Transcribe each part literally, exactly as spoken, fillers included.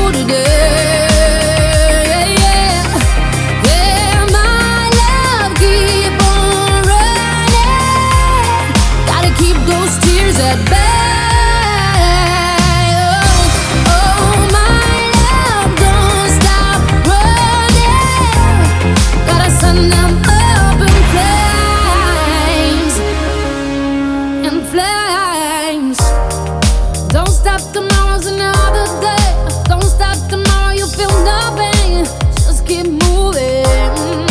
through today. Yeah, yeah, my love, keep on running. Gotta keep those tears at bay. Don't stop, tomorrow's another day. Don't stop, tomorrow you feel nothing. Just keep moving.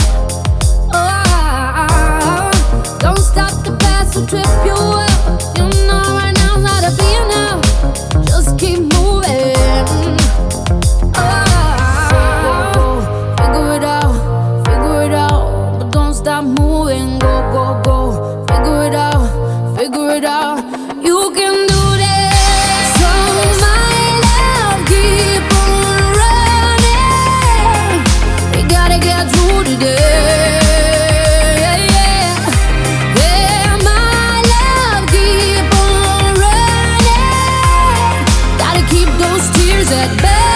Oh, don't stop, the past will trip you up. You know right now's not a be enough. Just keep moving. Oh, figure it out, figure it out. But don't stop moving. Go, go, go. Figure it out, figure it out. You can do that bad.